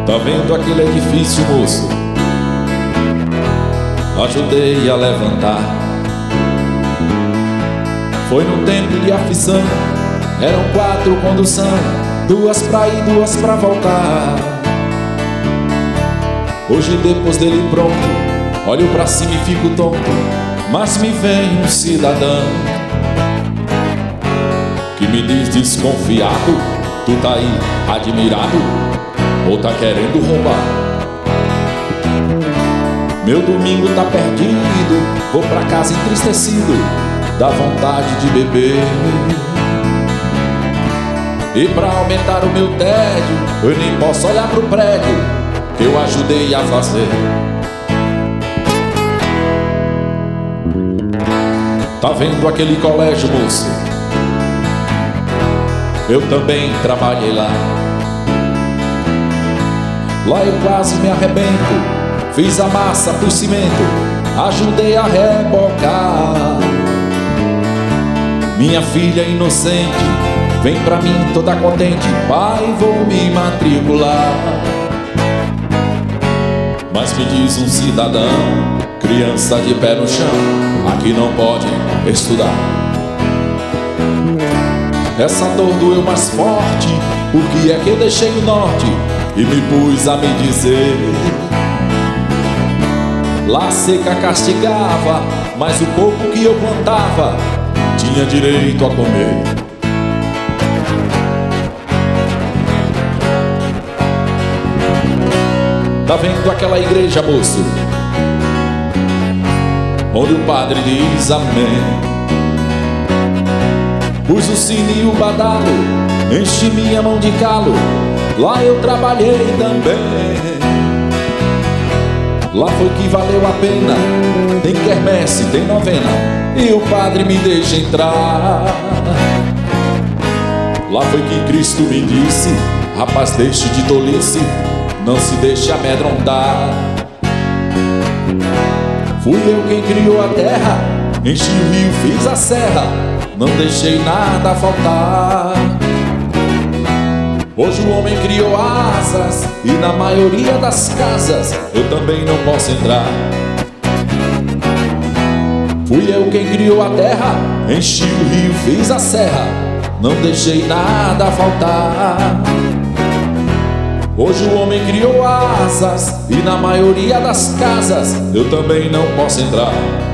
Tá vendo aquele edifício, moço? Ajudei a levantar. Foi num tempo de aflição. Eram 4 condução, 2 pra ir, 2 pra voltar. Hoje depois dele pronto, olho pra cima e fico tonto. Mas me vem um cidadão que me diz desconfiado: tu tá aí admirado ou tá querendo roubar? Meu domingo tá perdido, vou pra casa entristecido, dá vontade de beber. E pra aumentar o meu tédio, eu nem posso olhar pro prédio que eu ajudei a fazer. Tá vendo aquele colégio, moço? Eu também trabalhei lá. Lá eu quase me arrebento, fiz a massa pro cimento, ajudei a rebocar. Minha filha inocente vem pra mim toda contente: pai, vou me matricular. Mas me diz um cidadão, criança de pé no chão, aqui não pode estudar. Essa dor doeu mais forte, porque é que eu deixei o norte e me pus a me dizer: lá seca castigava, mas o pouco que eu plantava tinha direito a comer. Tá vendo aquela igreja, moço, onde o padre diz amém? Pus o sino e o badalo, enchi minha mão de calo, lá eu trabalhei também. Lá foi que valeu a pena, tem quermesse, tem novena, e o padre me deixa entrar. Lá foi que Cristo me disse: rapaz, deixe de tolice, não se deixe amedrontar. Fui eu quem criou a terra, enchi o rio, fiz a serra, não deixei nada faltar. Hoje o homem criou asas e na maioria das casas eu também não posso entrar. Fui eu quem criou a terra, enchi o rio, fiz a serra, não deixei nada faltar. Hoje o homem criou asas e na maioria das casas eu também não posso entrar.